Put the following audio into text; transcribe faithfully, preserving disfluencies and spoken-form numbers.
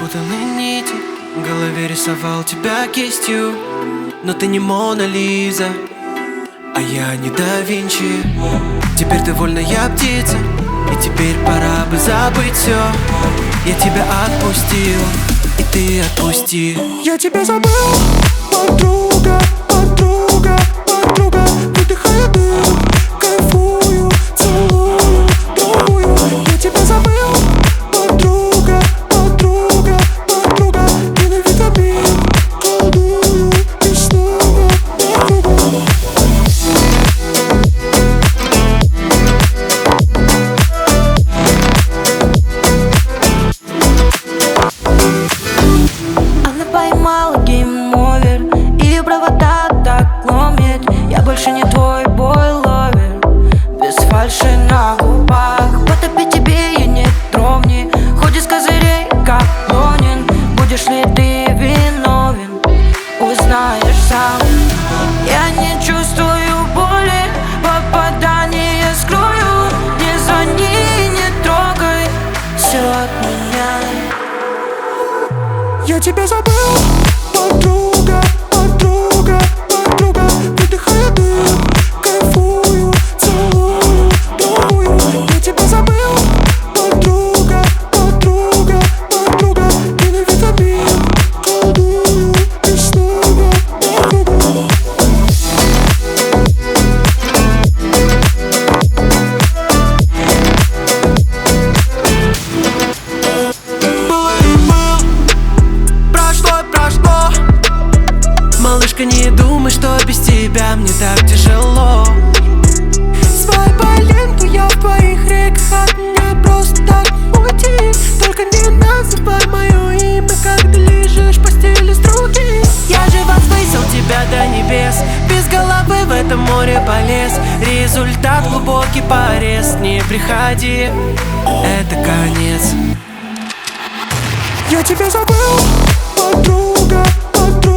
запутанные нити. В голове рисовал тебя кистью, но ты не Мона Лиза, а я не Да Винчи. Теперь ты вольная птица, и теперь пора бы забыть все. Я тебя отпустил, и ты отпусти. Я тебя забыл, подруга, подруга, подруга. Выдыхаю дым, кайфую, целую другую. Я тебя забыл, подруга, подруга, подруга. И на витамин колдую, и снова на кругу. Она поймала гейм-овер, и провода так ломит. Я больше не твой бойловер, без фальши на губах. Потопить тебе я не дровни, хоть из козырей как Ронин. Будешь ли ты виновен, узнаешь сам. Я не чувствую боли, попадание скрою. Не звони, не трогай, все отменяй. Я тебя забыл, подруга, подруга, подруга. Выдыхаю дым, кайфую, целую другую. Я тебя забыл, подруга, подруга, подруга. И на витамин колдую, и снова на кругу. Малышка, не думай, что без тебя мне так тяжело. Свайпай ленту, я в твоих реках. От меня просто так уйти. Только не называй мое имя, когда лежишь в постели с другим. Я же возвысил тебя до небес, без головы в этом море полез. Результат глубокий порез. Не приходи, это конец. Я тебя забыл, подруга, подруга.